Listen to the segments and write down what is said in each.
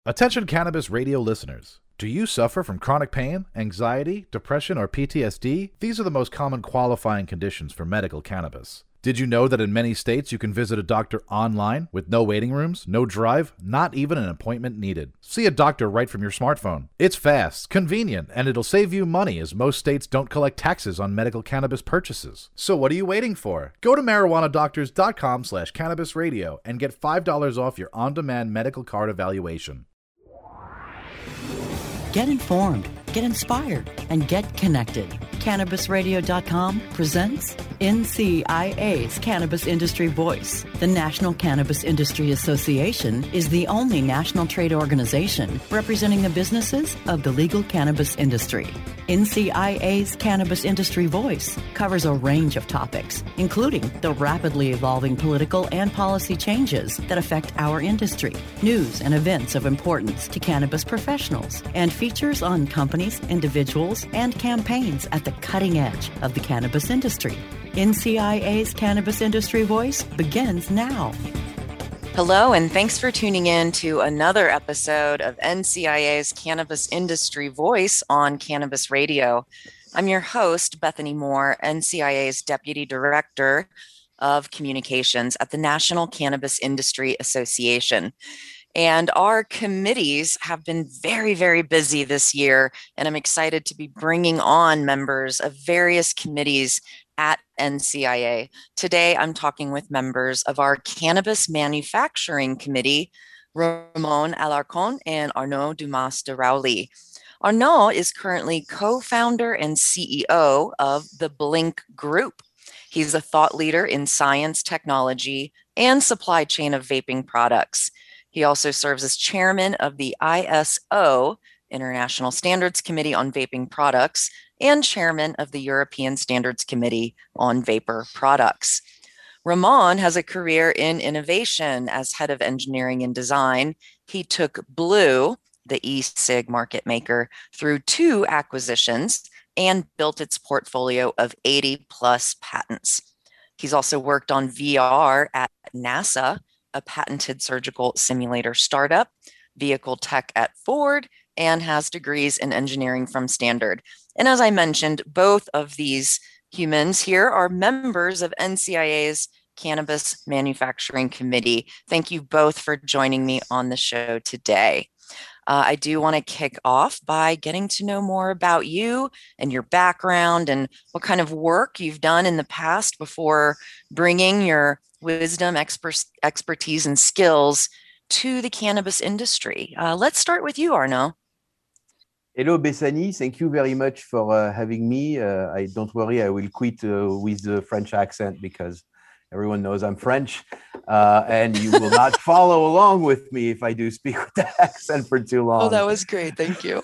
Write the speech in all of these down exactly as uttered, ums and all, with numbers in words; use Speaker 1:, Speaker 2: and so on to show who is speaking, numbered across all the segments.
Speaker 1: Attention cannabis radio listeners. Do you suffer from chronic pain, anxiety, depression, or P T S D? These are the most common qualifying conditions for medical cannabis. Did you know that in many states you can visit a doctor online with no waiting rooms, no drive, not even an appointment needed? See a doctor right from your smartphone. It's fast, convenient, and it'll save you money as most states don't collect taxes on medical cannabis purchases. So what are you waiting for? Go to marijuanadoctors.com slash cannabis radio and get five dollars off your on-demand medical card evaluation.
Speaker 2: Get informed, get inspired, and get connected. Cannabis Radio dot com presents N C I A's Cannabis Industry Voice. The National Cannabis Industry Association is the only national trade organization representing the businesses of the legal cannabis industry. N C I A's Cannabis Industry Voice covers a range of topics, including the rapidly evolving political and policy changes that affect our industry, news and events of importance to cannabis professionals, and features on companies, individuals, and campaigns at the cutting edge of the cannabis industry. N C I A's Cannabis Industry Voice begins now.
Speaker 3: Hello, and thanks for tuning in to another episode of N C I A's Cannabis Industry Voice on Cannabis Radio. I'm your host, Bethany Moore, N C I A's Deputy Director of Communications at the National Cannabis Industry Association. And our committees have been very, very busy this year, and I'm excited to be bringing on members of various committees at N C I A. Today, I'm talking with members of our Cannabis Manufacturing Committee, Ramon Alarcon and Arnaud Dumas de Rowley. Arnaud is currently co-founder and C E O of the Blink Group. He's a thought leader in science, technology, and supply chain of vaping products. He also serves as chairman of the I S O, International Standards Committee on Vaping Products, and chairman of the European Standards Committee on Vapor Products. Ramon has a career in innovation as head of engineering and design. He took Blu, the e-cig market maker, through two acquisitions and built its portfolio of eighty plus patents. He's also worked on V R at NASA, a patented surgical simulator startup, vehicle tech at Ford, and has degrees in engineering from Stanford. And as I mentioned, both of these humans here are members of N C I A's Cannabis Manufacturing Committee. Thank you both for joining me on the show today. Uh, I do want to kick off by getting to know more about you and your background and what kind of work you've done in the past before bringing your wisdom, expert, expertise, and skills to the cannabis industry. Uh, let's start with you, Arnaud.
Speaker 4: Hello, Bethany. Thank you very much for uh, having me. Uh, I don't worry, I will quit uh, with the French accent because everyone knows I'm French, uh, and you will not follow along with me if I do speak with that accent for too long.
Speaker 3: Oh, that was great. Thank you.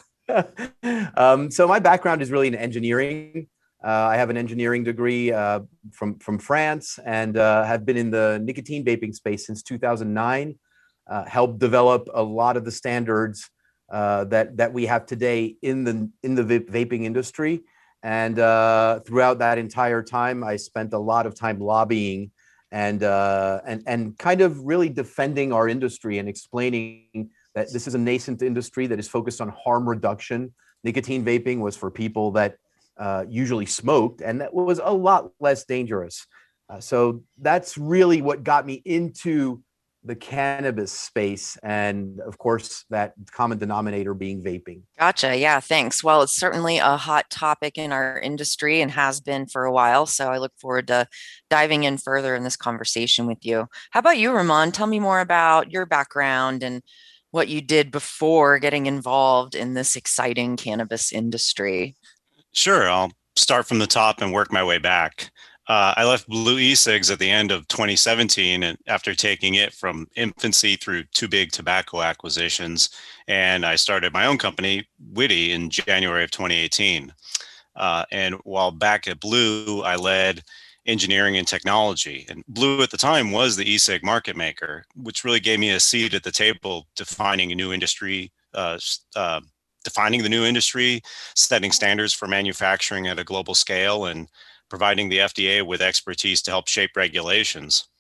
Speaker 4: um, so my background is really in engineering. Uh, I have an engineering degree uh, from, from France and uh, have been in the nicotine vaping space since two thousand nine, uh, helped develop a lot of the standards Uh, that that we have today in the in the vaping industry, and uh, throughout that entire time, I spent a lot of time lobbying and uh, and and kind of really defending our industry and explaining that this is a nascent industry that is focused on harm reduction. Nicotine vaping was for people that uh, usually smoked, and that was a lot less dangerous. Uh, so that's really what got me into the cannabis space, and of course that common denominator being vaping.
Speaker 3: Gotcha. Yeah, thanks. Well, it's certainly a hot topic in our industry and has been for a while. So I look forward to diving in further in this conversation with you. How about you, Ramon? Tell me more about your background and what you did before getting involved in this exciting cannabis industry.
Speaker 5: Sure. I'll start from the top and work my way back. Uh, I left Blu e-cigs at the end of twenty seventeen and after taking it from infancy through two big tobacco acquisitions. And I started my own company, Witty, in January of twenty eighteen. Uh, and while back at Blu, I led engineering and technology. And Blu at the time was the e-cig market maker, which really gave me a seat at the table defining a new industry, uh, uh, defining the new industry, setting standards for manufacturing at a global scale, and providing the F D A with expertise to help shape regulations.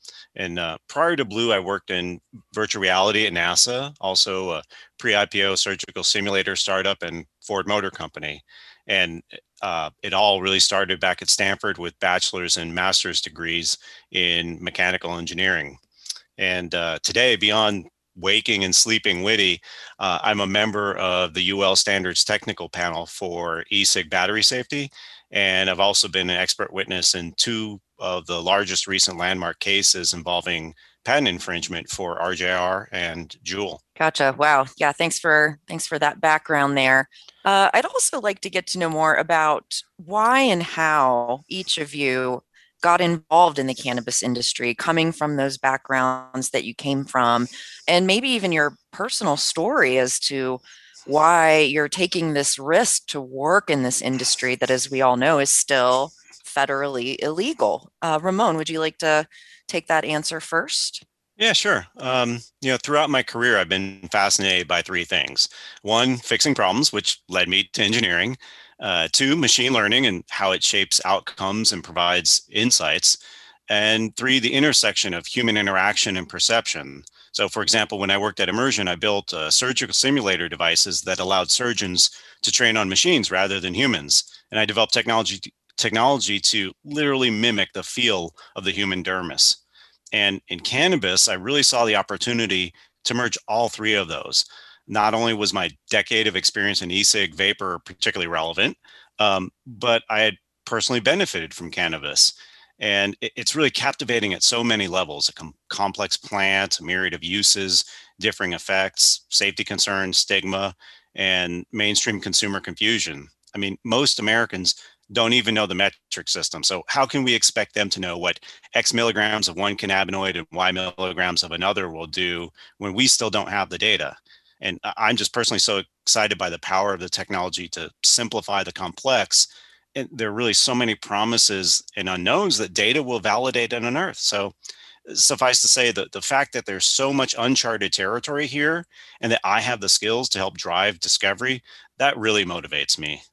Speaker 5: And uh, prior to Blue, I worked in virtual reality at NASA, also a pre-I P O surgical simulator startup and Ford Motor Company. And uh, it all really started back at Stanford with bachelor's and master's degrees in mechanical engineering. And uh, today, beyond waking and sleeping witty, uh, I'm a member of the U L Standards Technical Panel for e-cig battery safety. And I've also been an expert witness in two of the largest recent landmark cases involving patent infringement for R J R and Joule.
Speaker 3: Gotcha. Wow. Yeah. Thanks for thanks for that background there. Uh, I'd also like to get to know more about why and how each of you got involved in the cannabis industry, coming from those backgrounds that you came from, and maybe even your personal story as to why you're taking this risk to work in this industry that, as we all know, is still federally illegal. Uh, Ramon, would you like to take that answer first?
Speaker 5: Yeah, sure. Um, you know, throughout my career, I've been fascinated by three things. One, fixing problems, which led me to engineering. Uh, two, machine learning and how it shapes outcomes and provides insights. And three, the intersection of human interaction and perception. So, for example, when I worked at Immersion, I built uh, surgical simulator devices that allowed surgeons to train on machines rather than humans. And I developed technology technology to literally mimic the feel of the human dermis. And in cannabis, I really saw the opportunity to merge all three of those. Not only was my decade of experience in e-cig vapor particularly relevant, um, but I had personally benefited from cannabis. And it, it's really captivating at so many levels: a com- complex plant, a myriad of uses, differing effects, safety concerns, stigma, and mainstream consumer confusion. I mean, most Americans don't even know the metric system. So how can we expect them to know what X milligrams of one cannabinoid and Y milligrams of another will do when we still don't have the data? And I'm just personally so excited by the power of the technology to simplify the complex. And there are really so many promises and unknowns that data will validate and unearth. So suffice to say that the fact that there's so much uncharted territory here and that I have the skills to help drive discovery, that really motivates me.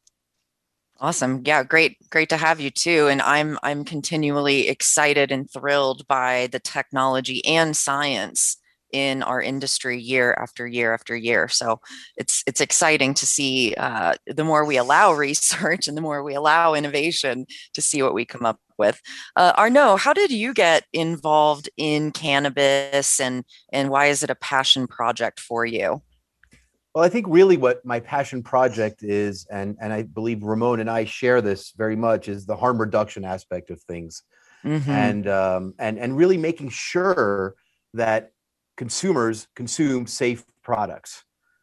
Speaker 3: Awesome. Yeah, great, great to have you too. And I'm I'm continually excited and thrilled by the technology and science in our industry year after year after year. So it's it's exciting to see uh, the more we allow research and the more we allow innovation to see what we come up with. Uh, Arnaud, how did you get involved in cannabis, and and why is it a passion project for you?
Speaker 4: Well, I think really what my passion project is, and, and I believe Ramon and I share this very much, is the harm reduction aspect of things. Mm-hmm. And, um, and, and really making sure that consumers consume safe products.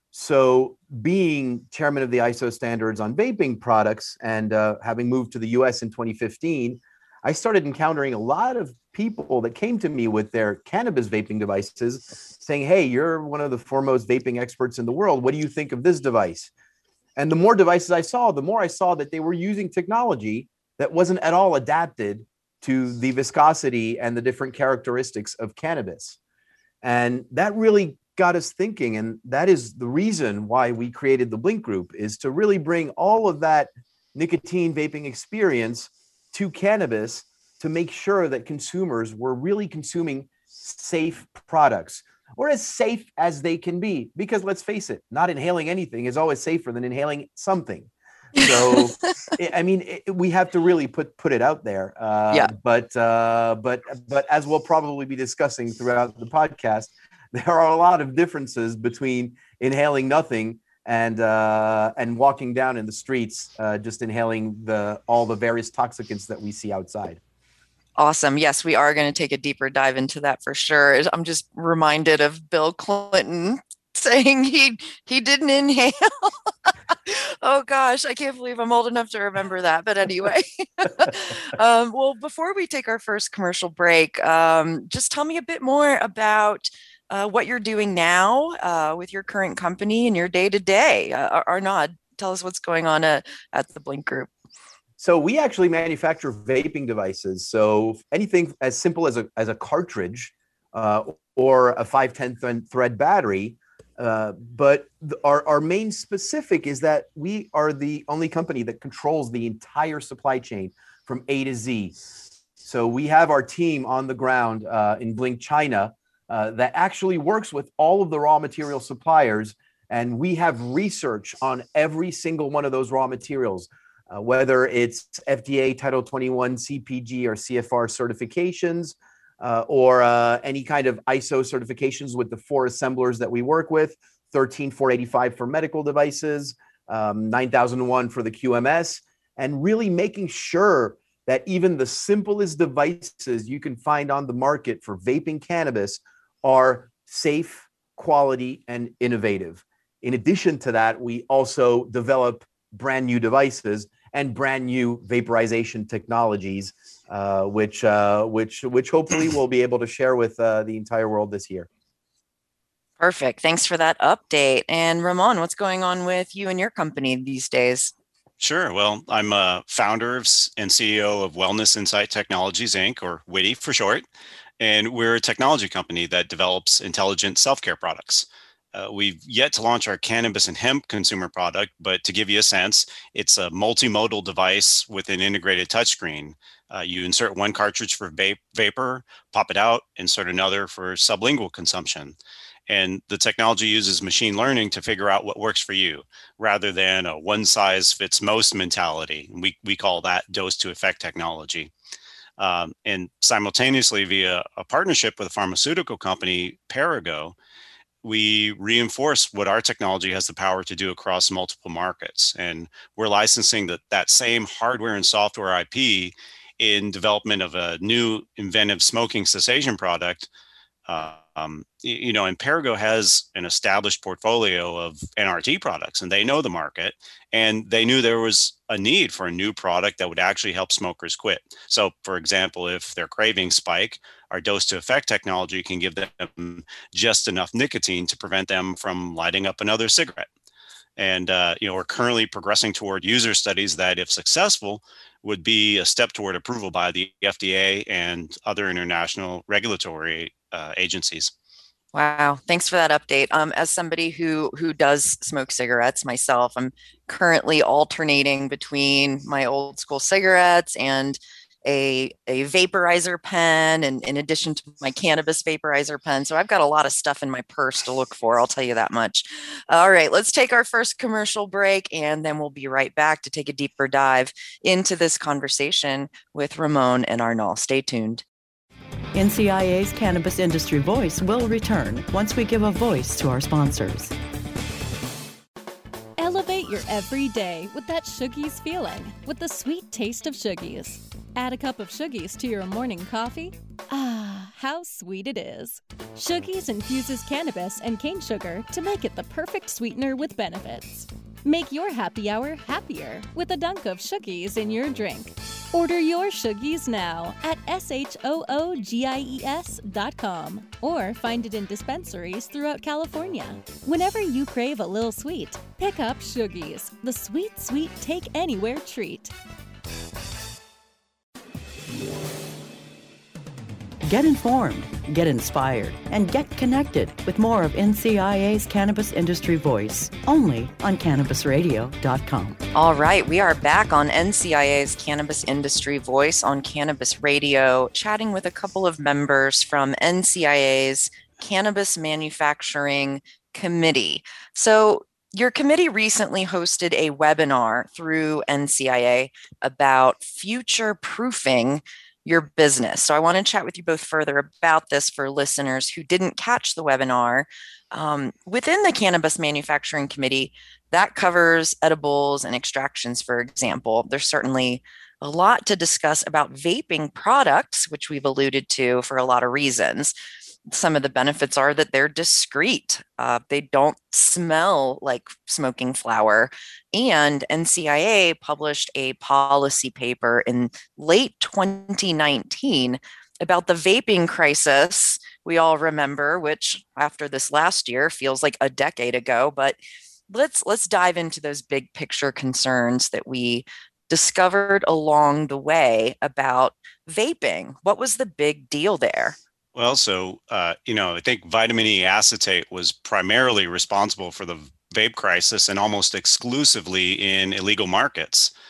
Speaker 4: So being chairman of the I S O standards on vaping products and uh, having moved to the U S in twenty fifteen, I started encountering a lot of people that came to me with their cannabis vaping devices saying, hey, you're one of the foremost vaping experts in the world. What do you think of this device? And the more devices I saw, the more I saw that they were using technology that wasn't at all adapted to the viscosity and the different characteristics of cannabis. And that really got us thinking. And that is the reason why we created the Blink Group, is to really bring all of that nicotine vaping experience to cannabis to make sure that consumers were really consuming safe products, or as safe as they can be. Because let's face it, not inhaling anything is always safer than inhaling something. So, I mean, it, we have to really put put it out there. Uh, yeah. But uh, but but as we'll probably be discussing throughout the podcast, there are a lot of differences between inhaling nothing and uh, and walking down in the streets, uh, just inhaling the all the various toxicants that we see outside.
Speaker 3: Awesome. Yes, we are going to take a deeper dive into that for sure. I'm just reminded of Bill Clinton saying he he didn't inhale. Oh gosh, I can't believe I'm old enough to remember that. But anyway, um, well, before we take our first commercial break, um, just tell me a bit more about uh, what you're doing now uh, with your current company and your day to day. Arnaud, tell us what's going on uh, at the Blink Group.
Speaker 4: So we actually manufacture vaping devices. So anything as simple as a as a cartridge uh, or a five ten thread battery. Uh, but the, our, our main specific is that we are the only company that controls the entire supply chain from A to Z. So we have our team on the ground uh, in Blink, China, uh, that actually works with all of the raw material suppliers. And we have research on every single one of those raw materials, uh, whether it's F D A Title twenty-one, C P G, or C F R certifications, uh, or uh, any kind of I S O certifications with the four assemblers that we work with, thirteen four eighty-five for medical devices, um, nine thousand one for the Q M S, and really making sure that even the simplest devices you can find on the market for vaping cannabis are safe, quality, and innovative. In addition to that, we also develop brand new devices and brand new vaporization technologies, uh, which, uh, which, which hopefully we'll be able to share with uh, the entire world this year.
Speaker 3: Perfect. Thanks for that update. And Ramon, what's going on with you and your company these days?
Speaker 5: Sure. Well, I'm a founder and C E O of Wellness Insight Technologies, Incorporated, or WITI for short. And we're a technology company that develops intelligent self-care products. Uh, we've yet to launch our cannabis and hemp consumer product, but to give you a sense, it's a multimodal device with an integrated touchscreen. Uh, you insert one cartridge for vape, vapor, pop it out, insert another for sublingual consumption. And the technology uses machine learning to figure out what works for you rather than a one size fits most mentality. We, we call that dose to effect technology. Um, and simultaneously, via a partnership with a pharmaceutical company, Perrigo, we reinforce what our technology has the power to do across multiple markets. And we're licensing the, that same hardware and software I P in development of a new inventive smoking cessation product. Uh, um, you know, and Perrigo has an established portfolio of N R T products, and they know the market, and they knew there was a need for a new product that would actually help smokers quit. So, for example, if their cravings spike, our dose to effect technology can give them just enough nicotine to prevent them from lighting up another cigarette. And, uh, you know, we're currently progressing toward user studies that, if successful, would be a step toward approval by the F D A and other international regulatory uh, agencies.
Speaker 3: Wow, thanks for that update. Um, as somebody who who does smoke cigarettes myself, I'm currently alternating between my old school cigarettes and a, a vaporizer pen, and in addition to my cannabis vaporizer pen. So I've got a lot of stuff in my purse to look for, I'll tell you that much. All right, let's take our first commercial break, and then we'll be right back to take a deeper dive into this conversation with Ramon and Arnal. Stay tuned.
Speaker 2: N C I A's Cannabis Industry Voice will return once we give a voice to our sponsors.
Speaker 6: Elevate your everyday with that Shoogies feeling, with the sweet taste of Shoogies. Add a cup of Shoogies to your morning coffee. Ah, how sweet it is. Shoogies infuses cannabis and cane sugar to make it the perfect sweetener with benefits. Make your happy hour happier with a dunk of Shoogies in your drink. Order your Shoogies now at S H O O G I E S dot com or find it in dispensaries throughout California. Whenever you crave a little sweet, pick up Shoogies, the sweet, sweet take anywhere treat.
Speaker 2: Get informed, get inspired, and get connected with more of N C I A's Cannabis Industry Voice, only on Cannabis Radio dot com.
Speaker 3: All right, we are back on N C I A's Cannabis Industry Voice on Cannabis Radio, chatting with a couple of members from N C I A's Cannabis Manufacturing Committee. So your committee recently hosted a webinar through N C I A about future-proofing your business. So I want to chat with you both further about this for listeners who didn't catch the webinar. Um, within the Cannabis Manufacturing Committee, that covers edibles and extractions, for example. There's certainly a lot to discuss about vaping products, which we've alluded to for a lot of reasons. Some of the benefits are that they're discreet. Uh, they don't smell like smoking flower. And N C I A published a policy paper in late twenty nineteen about the vaping crisis we all remember, which after this last year feels like a decade ago. But let's let's dive into those big picture concerns that we discovered along the way about vaping. What was the big deal there?
Speaker 5: Well, so, uh, you know, I think vitamin E acetate was primarily responsible for the vape crisis and almost exclusively in illegal markets.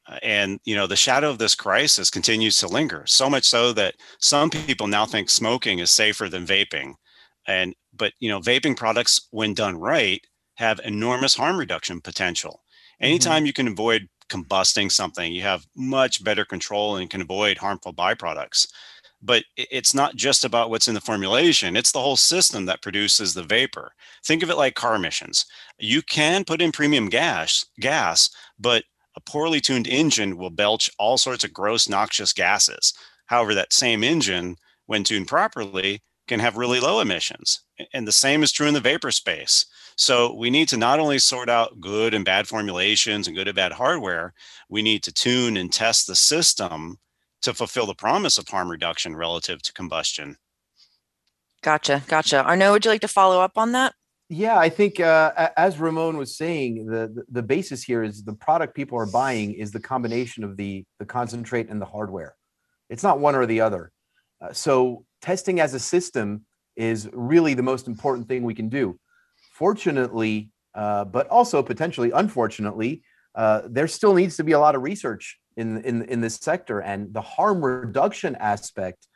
Speaker 5: Uh, And, you know, the shadow of this crisis continues to linger, so much so that some people now think smoking is safer than vaping. And, but, you know, vaping products, when done right, have enormous harm reduction potential. Anytime you can avoid combusting something, you have much better control and can avoid harmful byproducts. But i- it's not just about what's in the formulation, it's the whole system that produces the vapor. Think of it like car emissions. You can put in premium gas, gas, but a poorly tuned engine will belch all sorts of gross, noxious gases. However, that same engine, when tuned properly, can have really low emissions. And the same is true in the vapor space. So we need to not only sort out good and bad formulations and good and bad hardware, we need to tune and test the system to fulfill the promise of harm reduction relative to combustion.
Speaker 3: Gotcha. Gotcha. Arnaud, would you like to follow up on that?
Speaker 4: Yeah, I think uh, a- as Ramon was saying, the, the the basis here is the product people are buying is the combination of the the concentrate and the hardware. It's not one or the other. Uh, so testing as a system is really the most important thing we can do. Fortunately, uh, but also potentially unfortunately, uh, there still needs to be a lot of research in in in this sector, and the harm reduction aspect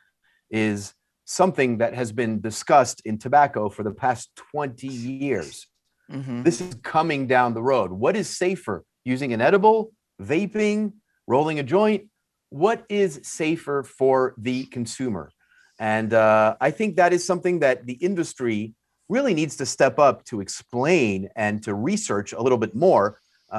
Speaker 4: is something that has been discussed in tobacco for the past twenty years.
Speaker 3: Mm-hmm.
Speaker 4: This is coming down the road. What is safer? Using an edible, vaping, rolling a joint? What is safer for the consumer? And uh, I think that is something that the industry really needs to step up to explain and to research a little bit more.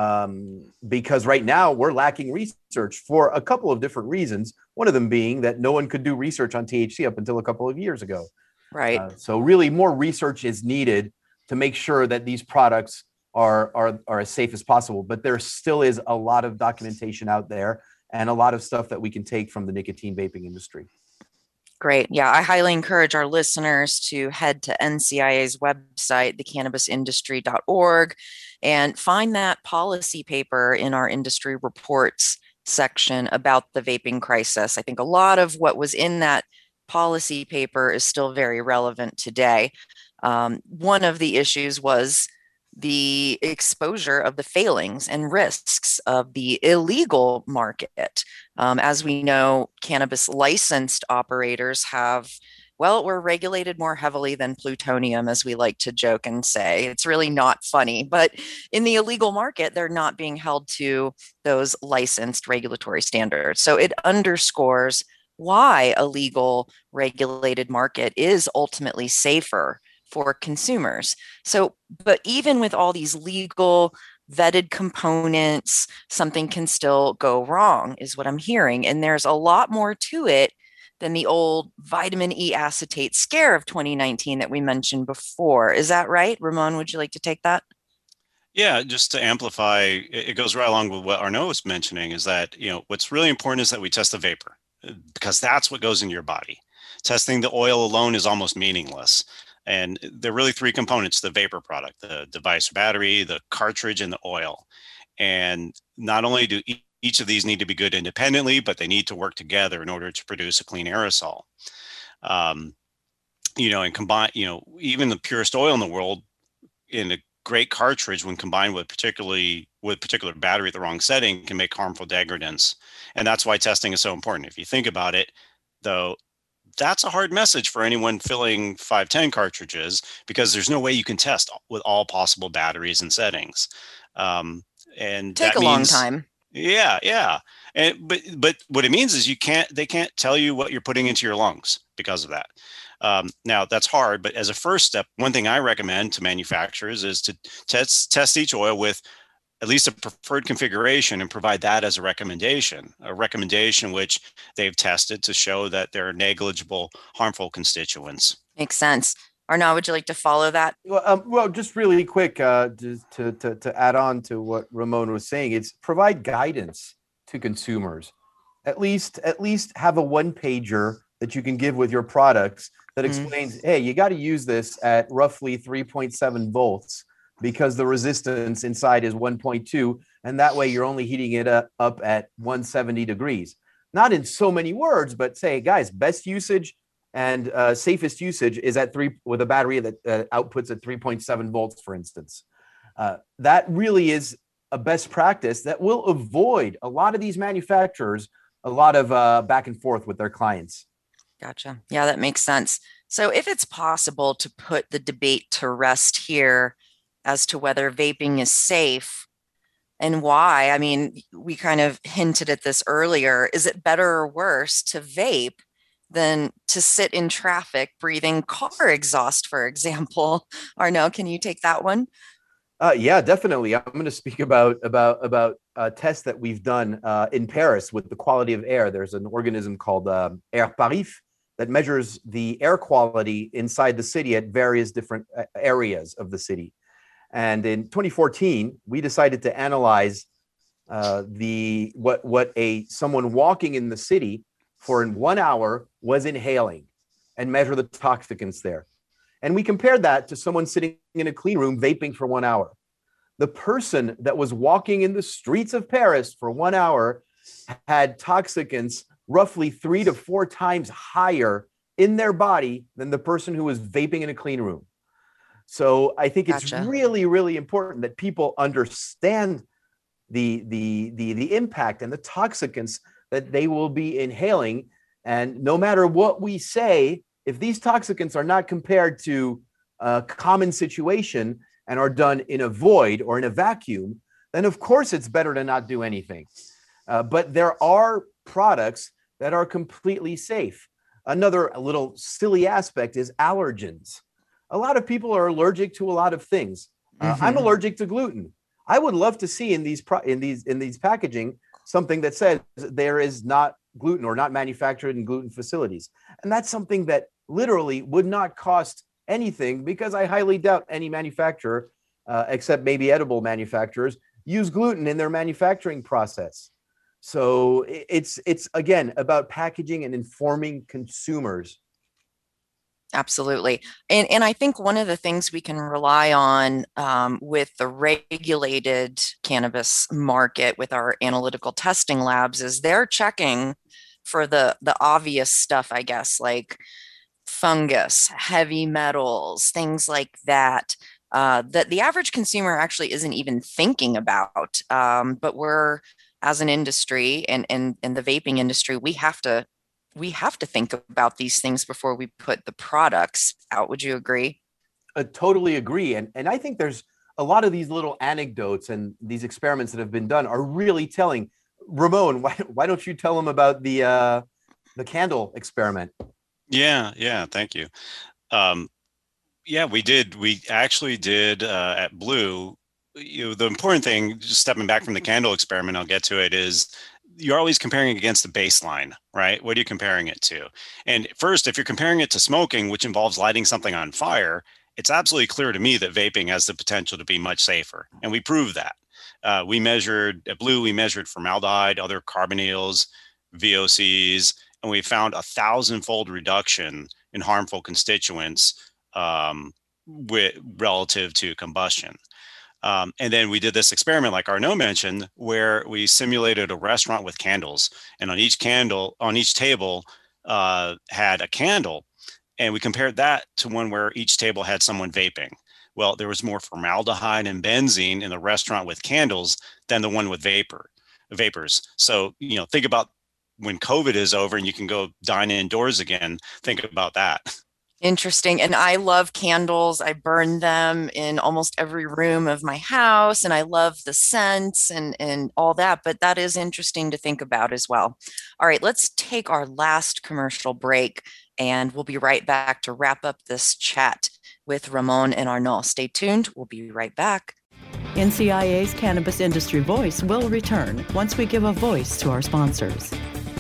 Speaker 4: Um, because right now we're lacking research for a couple of different reasons. One of them being that no one could do research on T H C up until a couple of years ago.
Speaker 3: Right.
Speaker 4: Uh, so really more research is needed to make sure that these products are, are, are as safe as possible. But there still is a lot of documentation out there and a lot of stuff that we can take from the nicotine vaping industry.
Speaker 3: Great. Yeah, I highly encourage our listeners to head to N C I A's website, the cannabis industry dot org, and find that policy paper in our industry reports section about the vaping crisis. I think a lot of what was in that policy paper is still very relevant today. Um, one of the issues was the exposure of the failings and risks of the illegal market. Um, as we know, cannabis licensed operators have, well, we're regulated more heavily than plutonium, as we like to joke and say. It's really not funny, but in the illegal market, they're not being held to those licensed regulatory standards. So it underscores why a legal regulated market is ultimately safer for consumers. So, but even with all these legal vetted components, something can still go wrong, is what I'm hearing. And there's a lot more to it than the old vitamin E acetate scare of twenty nineteen that we mentioned before. Is that right? Ramon, would you like to take that?
Speaker 5: Yeah, just to amplify, it it goes right along with what Arnaud was mentioning, is that, you know, what's really important is that we test the vapor, because that's what goes into your body. Testing the oil alone is almost meaningless. And there are really three components: the vapor product, the device or battery, the cartridge, and the oil. And not only do e- each of these need to be good independently, but they need to work together in order to produce a clean aerosol. Um, you know, and combine, you know, even the purest oil in the world in a great cartridge, when combined with particularly with particular battery at the wrong setting, can make harmful degradants. And that's why testing is so important. If you think about it, though, that's a hard message for anyone filling five ten cartridges, because there's no way you can test with all possible batteries and settings. Um, and
Speaker 3: Take
Speaker 5: that
Speaker 3: a long
Speaker 5: means,
Speaker 3: time.
Speaker 5: Yeah, yeah. And but but what it means is you can't they can't tell you what you're putting into your lungs because of that. Um, now that's hard, but as a first step, one thing I recommend to manufacturers is to test test each oil with at least a preferred configuration and provide that as a recommendation, a recommendation which they've tested to show that there are negligible harmful constituents.
Speaker 3: Makes sense. Arnaud, would you like to follow that?
Speaker 4: Well, um, well, just really quick, uh, just to, to to add on to what Ramon was saying, it's provide guidance to consumers. At least, at least have a one pager that you can give with your products that explains, mm. hey, you got to use this at roughly three point seven volts because the resistance inside is one point two, and that way you're only heating it up, up at one hundred seventy degrees. Not in so many words, but say, guys, best usage and uh, safest usage is at three with a battery that uh, outputs at three point seven volts, for instance. Uh, that really is a best practice that will avoid a lot of these manufacturers, a lot of uh, back and forth with their clients.
Speaker 3: Gotcha. Yeah, that makes sense. So if it's possible to put the debate to rest here as to whether vaping is safe and why, I mean, we kind of hinted at this earlier. Is it better or worse to vape than to sit in traffic breathing car exhaust, for example? Arnaud, can you take that one?
Speaker 4: Uh, yeah, definitely. I'm going to speak about about about uh, tests that we've done uh, in Paris with the quality of air. There's an organism called uh, Air Paris that measures the air quality inside the city at various different areas of the city. And in twenty fourteen, we decided to analyze uh, the what what a someone walking in the city for in one hour was inhaling, and measure the toxicants there. And we compared that to someone sitting in a clean room vaping for one hour. The person that was walking in the streets of Paris for one hour had toxicants roughly three to four times higher in their body than the person who was vaping in a clean room. So I think it's
Speaker 3: Gotcha.
Speaker 4: really, really important that people understand the, the, the, the impact and the toxicants that they will be inhaling. And no matter what we say, if these toxicants are not compared to a common situation and are done in a void or in a vacuum, then of course it's better to not do anything. Uh, but there are products that are completely safe. Another little silly aspect is allergens. A lot of people are allergic to a lot of things. Uh,
Speaker 3: Mhm.
Speaker 4: I'm allergic to gluten. I would love to see in these pro- in these in these packaging something that says there is not gluten or not manufactured in gluten facilities. And that's something that literally would not cost anything, because I highly doubt any manufacturer, uh, except maybe edible manufacturers, use gluten in their manufacturing process. So it's it's again about packaging and informing consumers.
Speaker 3: Absolutely. And, and I think one of the things we can rely on um, with the regulated cannabis market with our analytical testing labs is they're checking for the, the obvious stuff, I guess, like fungus, heavy metals, things like that, uh, that the average consumer actually isn't even thinking about. Um, but we're, as an industry and, and, and the vaping industry, we have to we have to think about these things before we put the products out. Would you agree?
Speaker 4: I totally agree. And, and I think there's a lot of these little anecdotes and these experiments that have been done are really telling. Ramon, why, why don't you tell them about the, uh, the candle experiment?
Speaker 5: Yeah, yeah, thank you. Um, yeah, we did. We actually did uh, at Blue. You know, the important thing, just stepping back from the candle experiment, I'll get to it, is you're always comparing against the baseline, right? What are you comparing it to? And first, if you're comparing it to smoking, which involves lighting something on fire, it's absolutely clear to me that vaping has the potential to be much safer. And we proved that. Uh, we measured, at Blue, we measured formaldehyde, other carbonyls, V O Cs, and we found a thousand-fold reduction in harmful constituents um, with, relative to combustion. Um, and then we did this experiment, like Arnaud mentioned, where we simulated a restaurant with candles, and on each candle, on each table, uh, had a candle, and we compared that to one where each table had someone vaping. Well, there was more formaldehyde and benzene in the restaurant with candles than the one with vapor, vapors. So, you know, think about when COVID is over and you can go dine indoors again. Think about that.
Speaker 3: Interesting. And I love candles. I burn them in almost every room of my house, and I love the scents and, and all that. But that is interesting to think about as well. All right, let's take our last commercial break, and we'll be right back to wrap up this chat with Ramon and Arnaud. Stay tuned. We'll be right back.
Speaker 2: N C I A's Cannabis Industry Voice will return once we give a voice to our sponsors.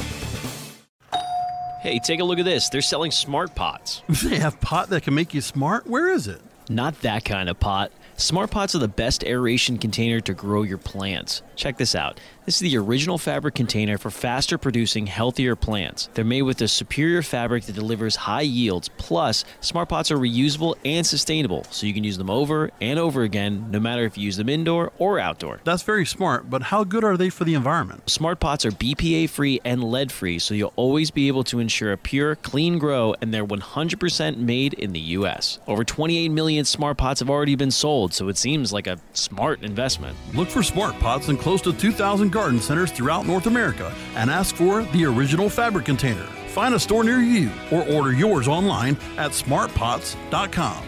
Speaker 7: Hey, take a look at this. They're selling smart pots.
Speaker 8: They have pot that can make you smart? Where is it?
Speaker 7: Not that kind of pot. Smart pots are the best aeration container to grow your plants. Check this out. This is the original fabric container for faster producing, healthier plants. They're made with a superior fabric that delivers high yields. Plus, Smart Pots are reusable and sustainable, so you can use them over and over again, no matter if you use them indoor or outdoor.
Speaker 8: That's very smart, but how good are they for the environment?
Speaker 7: Smart Pots are B P A-free and lead-free, so you'll always be able to ensure a pure, clean grow, and they're one hundred percent made in the U S. Over twenty-eight million Smart Pots have already been sold, so it seems like a smart investment.
Speaker 8: Look for Smart Pots in close to two thousand garden centers throughout North America and ask for the original fabric container. Find a store near you or order yours online at smart pots dot com.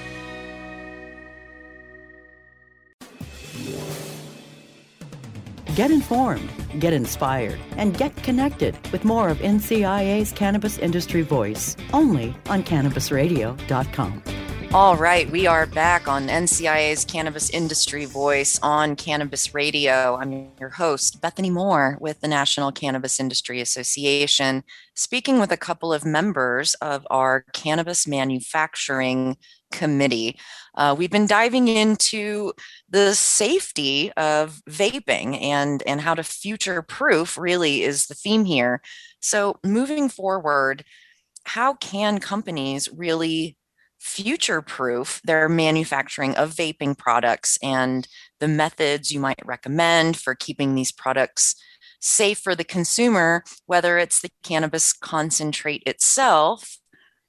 Speaker 2: Get informed, get inspired, and get connected with more of N C I A's Cannabis Industry Voice, only on cannabis radio dot com.
Speaker 3: All right, we are back on N C I A's Cannabis Industry Voice on Cannabis Radio. I'm your host, Bethany Moore, with the National Cannabis Industry Association, speaking with a couple of members of our Cannabis Manufacturing Committee. Uh, we've been diving into the safety of vaping and, and how to future-proof really is the theme here. So moving forward, how can companies really future-proof their manufacturing of vaping products and the methods you might recommend for keeping these products safe for the consumer, whether it's the cannabis concentrate itself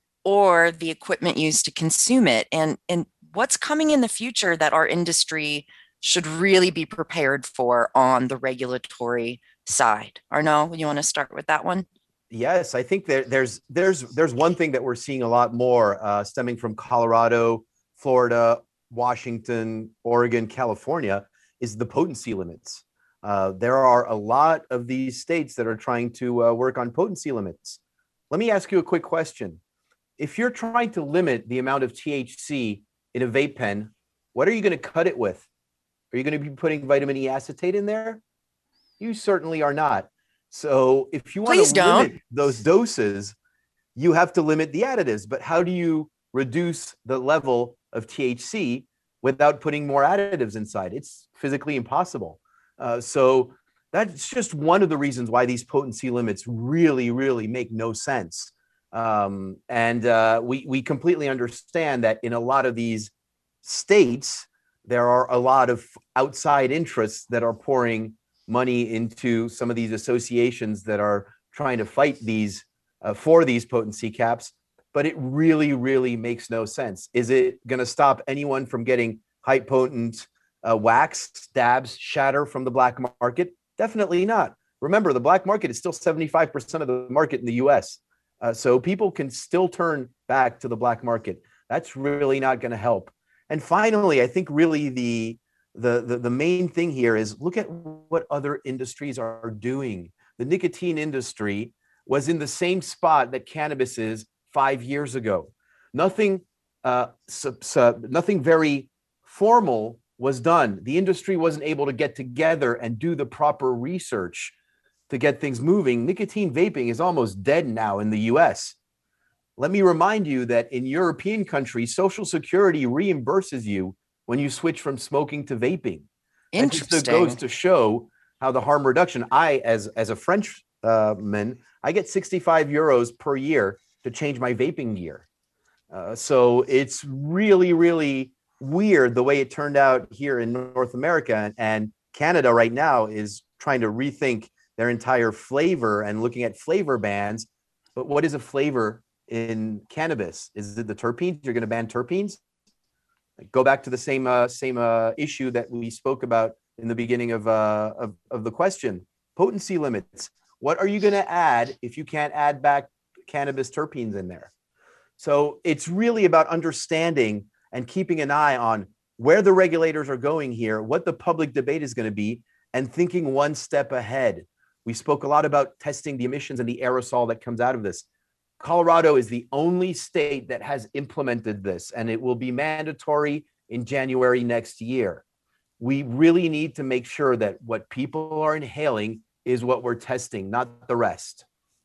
Speaker 3: or the equipment used to consume it, and, and what's coming in the future that our industry should really be prepared for on the regulatory side. Arnaud, you want to start with that one?
Speaker 4: Yes, I think there, there's there's there's one thing that we're seeing a lot more uh, stemming from Colorado, Florida, Washington, Oregon, California, is the potency limits. Uh, there are a lot of these states that are trying to uh, work on potency limits. Let me ask you a quick question. If you're trying to limit the amount of T H C in a vape pen, what are you going to cut it with? Are you going to be putting vitamin E acetate in there? You certainly are not. So if you want
Speaker 3: Please
Speaker 4: to
Speaker 3: don't.
Speaker 4: limit those doses, you have to limit the additives. But how do you reduce the level of T H C without putting more additives inside? It's physically impossible. Uh, so that's just one of the reasons why these potency limits really, really make no sense. Um, and uh, we, we completely understand that in a lot of these states, there are a lot of outside interests that are pouring money into some of these associations that are trying to fight these uh, for these potency caps, but it really, really makes no sense. Is it going to stop anyone from getting high potent uh, wax, dabs, shatter from the black market? Definitely not. Remember, the black market is still seventy-five percent of the market in the U S. Uh, so people can still turn back to the black market. That's really not going to help. And finally, I think really the The, the, the main thing here is look at what other industries are doing. The nicotine industry was in the same spot that cannabis is five years ago. Nothing, uh, sub, sub, nothing very formal was done. The industry wasn't able to get together and do the proper research to get things moving. Nicotine vaping is almost dead now in the U S. Let me remind you that in European countries, Social Security reimburses you when you switch from smoking to vaping.
Speaker 3: Interesting.
Speaker 4: It just goes to show how the harm reduction, I, as, as a French uh, man, I get sixty-five euros per year to change my vaping gear. Uh, so it's really, really weird the way it turned out here in North America. And, and Canada right now is trying to rethink their entire flavor and looking at flavor bans. But what is a flavor in cannabis? Is it the terpenes? You're going to ban terpenes? Go back to the same uh, same uh, issue that we spoke about in the beginning of, uh, of, of the question. Potency limits. What are you going to add if you can't add back cannabis terpenes in there? So it's really about understanding and keeping an eye on where the regulators are going here, what the public debate is going to be, and thinking one step ahead. We spoke a lot about testing the emissions and the aerosol that comes out of this. Colorado is the only state that has implemented this, and it will be mandatory in January next year. We really need to make sure that what people are inhaling is what we're testing, not the rest.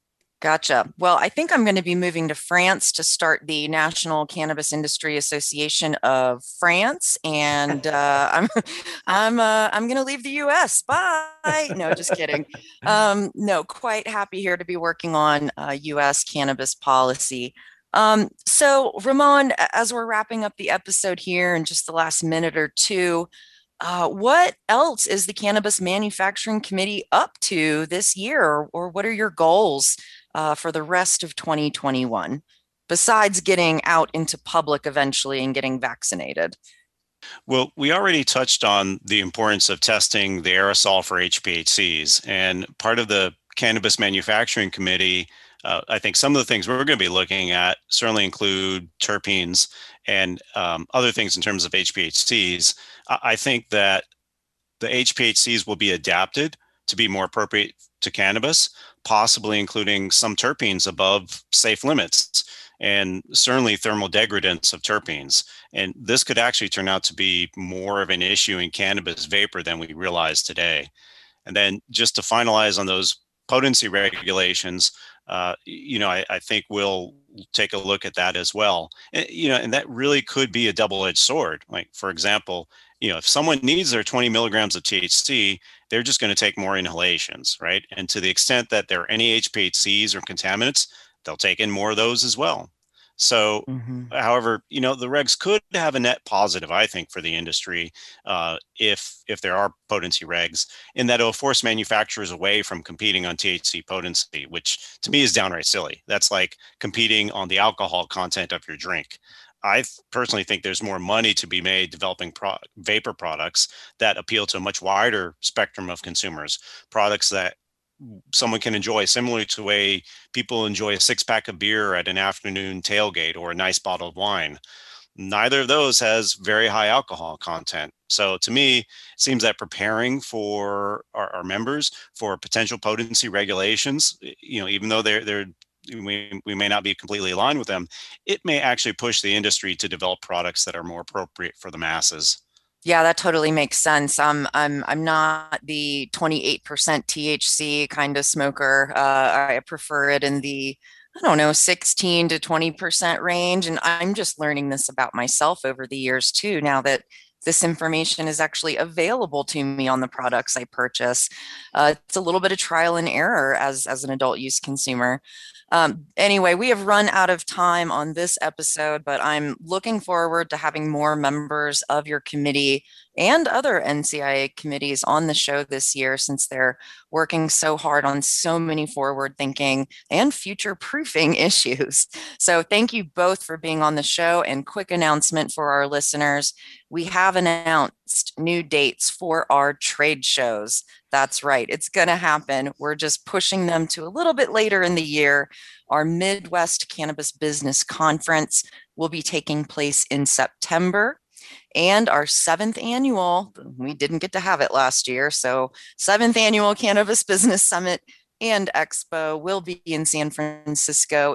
Speaker 3: Gotcha. Well, I think I'm going to be moving to France to start the National Cannabis Industry Association of France, and uh, I'm I'm uh, I'm going to leave the U S. Bye. No, just kidding. Um, no, quite happy here to be working on uh, U S cannabis policy. Um, so, Ramon, as we're wrapping up the episode here in just the last minute or two, uh, what else is the Cannabis Manufacturing Committee up to this year, or, or what are your goals Uh, for the rest of twenty twenty-one, besides getting out into public eventually and getting vaccinated?
Speaker 5: Well, we already touched on the importance of testing the aerosol for H P H Cs. And part of the Cannabis Manufacturing Committee, uh, I think some of the things we're going to be looking at certainly include terpenes and um, other things in terms of H P H Cs. I think that the H P H Cs will be adapted to be more appropriate to cannabis, possibly including some terpenes above safe limits, and certainly thermal degradants of terpenes. And this could actually turn out to be more of an issue in cannabis vapor than we realize today. And then just to finalize on those potency regulations, uh, you know, I, I think we'll take a look at that as well. And, you know, and that really could be a double-edged sword. Like, for example, you know, if someone needs their twenty milligrams of T H C, they're just going to take more inhalations, right? And to the extent that there are any H P H Cs or contaminants, they'll take in more of those as well. So, mm-hmm. however, you know, the regs could have a net positive, I think, for the industry uh, if if there are potency regs, in that it'll force manufacturers away from competing on T H C potency, which to me is downright silly. That's like competing on the alcohol content of your drink. I personally think there's more money to be made developing pro- vapor products that appeal to a much wider spectrum of consumers, products that someone can enjoy, similar to the way people enjoy a six pack of beer at an afternoon tailgate or a nice bottle of wine. Neither of those has very high alcohol content. So to me, it seems that preparing for our, our members for potential potency regulations, you know, even though they're, they're We, we may not be completely aligned with them, it may actually push the industry to develop products that are more appropriate for the masses.
Speaker 3: Yeah, that totally makes sense. Um, I'm I'm not the twenty-eight percent T H C kind of smoker. Uh, I prefer it in the, I don't know, sixteen to twenty percent range. And I'm just learning this about myself over the years too, now that this information is actually available to me on the products I purchase. Uh, it's a little bit of trial and error as, as an adult use consumer. Um, anyway, we have run out of time on this episode, but I'm looking forward to having more members of your committee and other N C I A committees on the show this year, since they're working so hard on so many forward-thinking and future-proofing issues. So thank you both for being on the show. And quick announcement for our listeners, we have announced new dates for our trade shows. That's right, it's going to happen. We're just pushing them to a little bit later in the year. Our Midwest Cannabis Business Conference will be taking place in September. And our seventh annual, we didn't get to have it last year, so seventh annual Cannabis Business Summit and Expo will be in San Francisco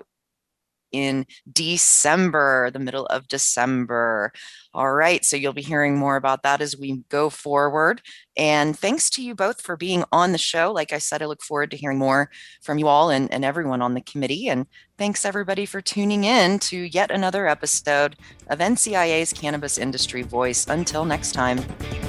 Speaker 3: in December, the middle of December. All right, so you'll be hearing more about that as we go forward. And thanks to you both for being on the show. Like I said, I look forward to hearing more from you all and, and everyone on the committee. And thanks everybody for tuning in to yet another episode of N C I A's Cannabis Industry Voice. Until next time.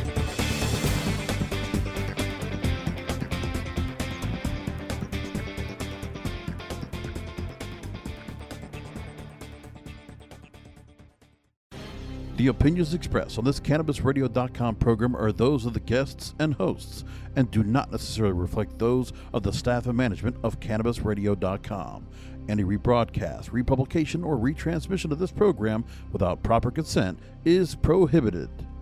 Speaker 8: The opinions expressed on this Cannabis Radio dot com program are those of the guests and hosts and do not necessarily reflect those of the staff and management of Cannabis Radio dot com. Any rebroadcast, republication, or retransmission of this program without proper consent is prohibited.